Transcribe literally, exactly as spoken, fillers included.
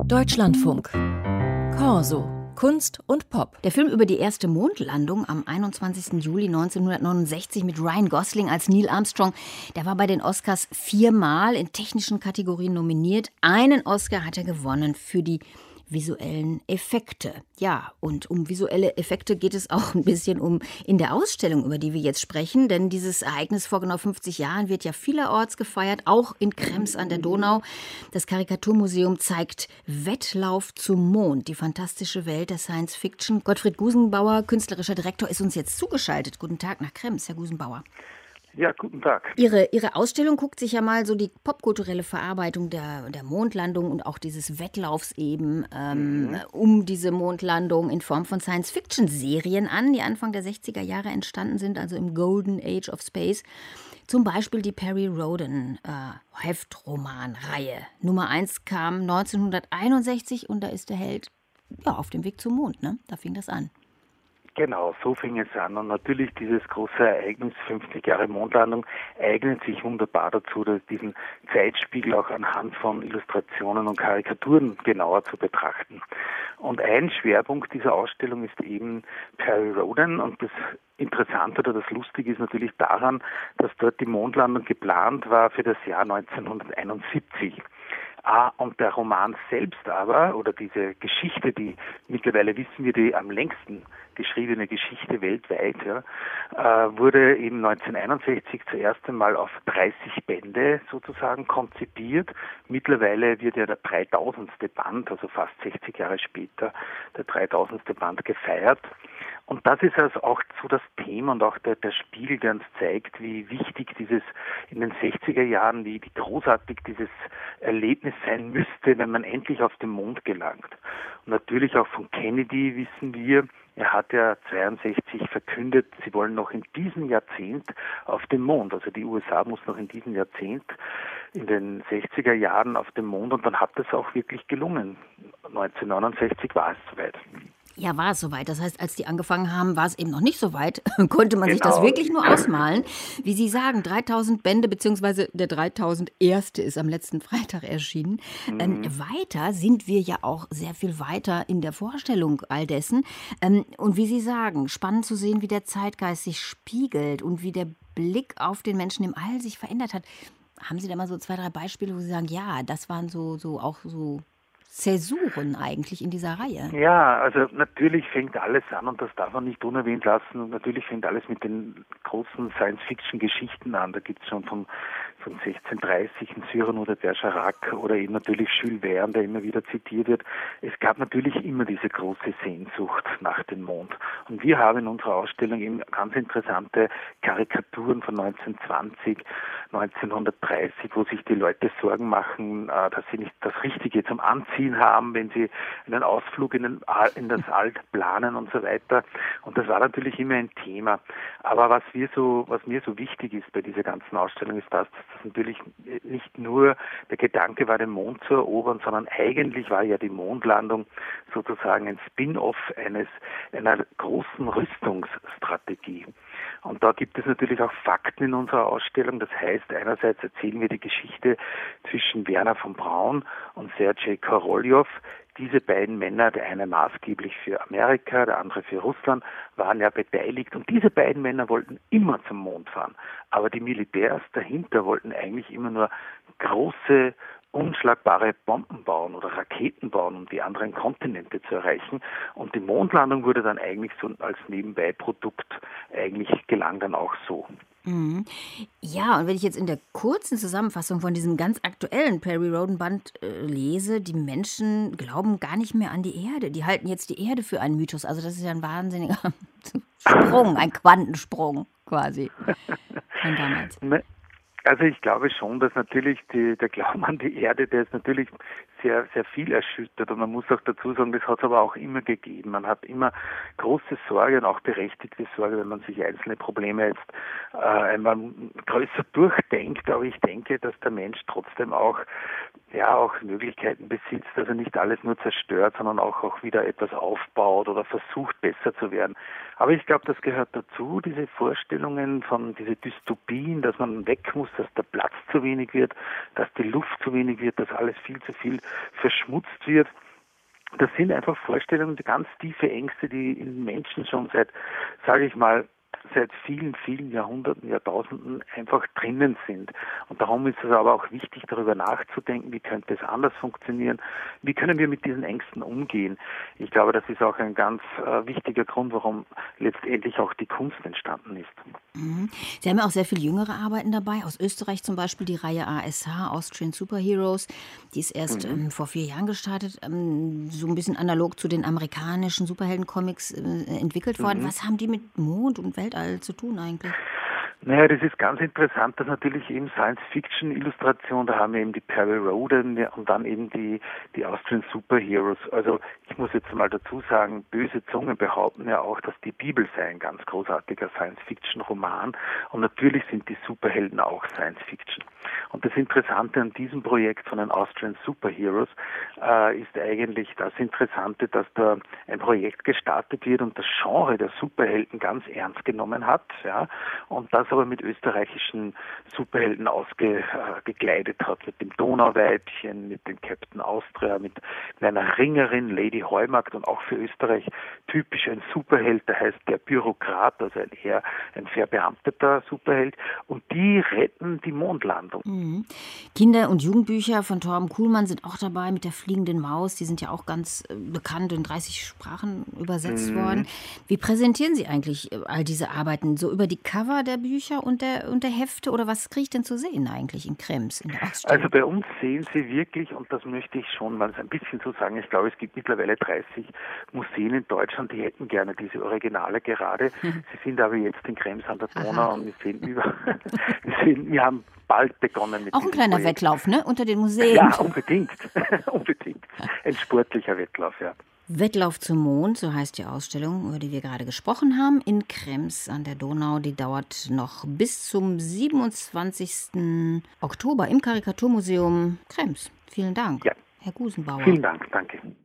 Deutschlandfunk. Corso. Kunst und Pop. Der Film über die erste Mondlandung am einundzwanzigsten Juli neunzehnhundertneunundsechzig mit Ryan Gosling als Neil Armstrong, der war bei den Oscars viermal in technischen Kategorien nominiert. Einen Oscar hat er gewonnen für die visuellen Effekte. Ja, und um visuelle Effekte geht es auch ein bisschen um in der Ausstellung, über die wir jetzt sprechen, denn dieses Ereignis vor genau fünfzig Jahren wird ja vielerorts gefeiert, auch in Krems an der Donau. Das Karikaturmuseum zeigt Wettlauf zum Mond, die fantastische Welt der Science Fiction. Gottfried Gusenbauer, künstlerischer Direktor, ist uns jetzt zugeschaltet. Guten Tag nach Krems, Herr Gusenbauer. Ja, guten Tag. Ihre, Ihre Ausstellung guckt sich ja mal so die popkulturelle Verarbeitung der, der Mondlandung und auch dieses Wettlaufs eben ähm, mhm. um diese Mondlandung in Form von Science-Fiction-Serien an, die Anfang der sechziger Jahre entstanden sind, also im Golden Age of Space. Zum Beispiel die Perry Rhodan äh, Heftroman-Reihe. Nummer eins kam neunzehnhunderteinundsechzig und da ist der Held ja, auf dem Weg zum Mond, ne? Da fing das an. Genau, so fing es an. Und natürlich dieses große Ereignis, fünfzig Jahre Mondlandung, eignet sich wunderbar dazu, diesen Zeitspiegel auch anhand von Illustrationen und Karikaturen genauer zu betrachten. Und ein Schwerpunkt dieser Ausstellung ist eben Perry Rhodan. Und das Interessante oder das Lustige ist natürlich daran, dass dort die Mondlandung geplant war für das Jahr neunzehnhunderteinundsiebzig. Ah, und der Roman selbst aber, oder diese Geschichte, die mittlerweile wissen wir, die am längsten geschriebene Geschichte weltweit, ja, äh, wurde eben neunzehnhunderteinundsechzig zuerst einmal auf dreißig Bände sozusagen konzipiert. Mittlerweile wird ja der dreitausendste Band, also fast sechzig Jahre später, der dreitausendste Band gefeiert. Und das ist also auch so das Thema und auch der, der Spiegel, der uns zeigt, wie wichtig dieses in den sechziger Jahren, wie, wie großartig dieses Erlebnis sein müsste, wenn man endlich auf den Mond gelangt. Und natürlich auch von Kennedy wissen wir, er hat ja zweiundsechzig verkündet, sie wollen noch in diesem Jahrzehnt auf den Mond. Also die U S A muss noch in diesem Jahrzehnt, in den sechziger Jahren auf den Mond. Und dann hat das auch wirklich gelungen. neunzehnhundertneunundsechzig war es soweit. Ja, war es soweit. Das heißt, als die angefangen haben, war es eben noch nicht so weit. Konnte man genau. sich das wirklich nur ausmalen. Wie Sie sagen, dreitausend Bände, beziehungsweise der dreitausendste ist am letzten Freitag erschienen. Mhm. Ähm, weiter sind wir ja auch sehr viel weiter in der Vorstellung all dessen. Ähm, und wie Sie sagen, spannend zu sehen, wie der Zeitgeist sich spiegelt und wie der Blick auf den Menschen im All sich verändert hat. Haben Sie da mal so zwei, drei Beispiele, wo Sie sagen, ja, das waren so, so auch so Zäsuren eigentlich in dieser Reihe? Ja, also natürlich fängt alles an, und das darf man nicht unerwähnt lassen, natürlich fängt alles mit den großen Science-Fiction-Geschichten an. Da gibt es schon von, von sechzehnhundertdreißig in Cyrano de Bergerac oder eben natürlich Jules Verne, der immer wieder zitiert wird. Es gab natürlich immer diese große Sehnsucht nach dem Mond. Und wir haben in unserer Ausstellung eben ganz interessante Karikaturen von neunzehnhundertzwanzig, neunzehnhundertdreißig, wo sich die Leute Sorgen machen, dass sie nicht das Richtige zum Anziehen haben, wenn sie einen Ausflug in, den All, in das All planen und so weiter. Und das war natürlich immer ein Thema. Aber was wir so, was mir so wichtig ist bei dieser ganzen Ausstellung, ist das, dass das natürlich nicht nur der Gedanke war, den Mond zu erobern, sondern eigentlich war ja die Mondlandung sozusagen ein Spin-off eines einer großen Rüstungsstrategie. Und da gibt es natürlich auch Fakten in unserer Ausstellung. Das heißt, einerseits erzählen wir die Geschichte zwischen Wernher von Braun und Sergei Korolev. Diese beiden Männer, der eine maßgeblich für Amerika, der andere für Russland, waren ja beteiligt. Und diese beiden Männer wollten immer zum Mond fahren. Aber die Militärs dahinter wollten eigentlich immer nur große, unschlagbare Bomben bauen oder Raketen bauen, um die anderen Kontinente zu erreichen. Und die Mondlandung wurde dann eigentlich so als Nebenbeiprodukt, eigentlich gelang dann auch so. Mhm. Ja, und wenn ich jetzt in der kurzen Zusammenfassung von diesem ganz aktuellen Perry Rhodan Band äh, lese, die Menschen glauben gar nicht mehr an die Erde. Die halten jetzt die Erde für einen Mythos. Also das ist ja ein wahnsinniger Sprung, ein Quantensprung quasi von damals. Also ich glaube schon, dass natürlich die, der Glauben an die Erde, der ist natürlich sehr, sehr viel erschüttert. Und man muss auch dazu sagen, das hat es aber auch immer gegeben. Man hat immer große Sorge und auch berechtigte Sorge, wenn man sich einzelne Probleme jetzt äh, einmal größer durchdenkt. Aber ich denke, dass der Mensch trotzdem auch ja auch Möglichkeiten besitzt, dass er nicht alles nur zerstört, sondern auch, auch wieder etwas aufbaut oder versucht, besser zu werden. Aber ich glaube, das gehört dazu, diese Vorstellungen von, diese Dystopien, dass man weg muss, dass der Platz zu wenig wird, dass die Luft zu wenig wird, dass alles viel zu viel verschmutzt wird. Das sind einfach Vorstellungen, ganz tiefe Ängste, die in Menschen schon seit, sage ich mal, seit vielen, vielen Jahrhunderten, Jahrtausenden einfach drinnen sind. Und darum ist es aber auch wichtig, darüber nachzudenken, wie könnte es anders funktionieren, wie können wir mit diesen Ängsten umgehen. Ich glaube, das ist auch ein ganz äh, wichtiger Grund, warum letztendlich auch die Kunst entstanden ist. Mhm. Sie haben ja auch sehr viele jüngere Arbeiten dabei, aus Österreich zum Beispiel die Reihe A S H, Austrian Superheroes, die ist erst mhm. ähm, vor vier Jahren gestartet, ähm, so ein bisschen analog zu den amerikanischen Superheldencomics äh, entwickelt worden. Mhm. Was haben die mit Mond und Weltall zu tun eigentlich? Naja, das ist ganz interessant, dass natürlich eben Science-Fiction-Illustration, da haben wir eben die Perry Rhodan und dann eben die, die Austrian Superheroes. Also ich muss jetzt mal dazu sagen, böse Zungen behaupten ja auch, dass die Bibel sei ein ganz großartiger Science-Fiction-Roman und natürlich sind die Superhelden auch Science-Fiction. Und das Interessante an diesem Projekt von den Austrian Superheroes äh, ist eigentlich das Interessante, dass da ein Projekt gestartet wird und das Genre der Superhelden ganz ernst genommen hat, ja, und das aber mit österreichischen Superhelden ausgekleidet äh, hat, mit dem Donauweibchen, mit dem Captain Austria, mit, mit einer Ringerin, Lady Heumarkt und auch für Österreich typisch ein Superheld, der heißt der Bürokrat, also ein eher ein verbeamteter Superheld und die retten die Mondlandung. Mhm. Kinder- und Jugendbücher von Torben Kuhlmann sind auch dabei mit der fliegenden Maus, die sind ja auch ganz äh, bekannt in dreißig Sprachen übersetzt mhm. worden. Wie präsentieren Sie eigentlich all diese Arbeiten? So über die Cover der Bücher und der, und der Hefte oder was kriege ich denn zu sehen eigentlich in Krems, in der Ausstellung? Also bei uns sehen Sie wirklich, und das möchte ich schon mal ein bisschen so sagen, ich glaube, es gibt mittlerweile dreißig Museen in Deutschland, die hätten gerne diese Originale gerade. Sie sind aber jetzt in Krems an der Donau Aha. und wir sehen über, wir, sehen, wir haben bald begonnen mit Auch ein kleiner Projekt. Wettlauf, ne? Unter den Museen. Ja, unbedingt. unbedingt. Ein sportlicher Wettlauf, ja. Wettlauf zum Mond, so heißt die Ausstellung, über die wir gerade gesprochen haben, in Krems an der Donau. Die dauert noch bis zum siebenundzwanzigsten Oktober im Karikaturmuseum Krems. Vielen Dank, ja. Herr Gusenbauer. Vielen Dank, danke.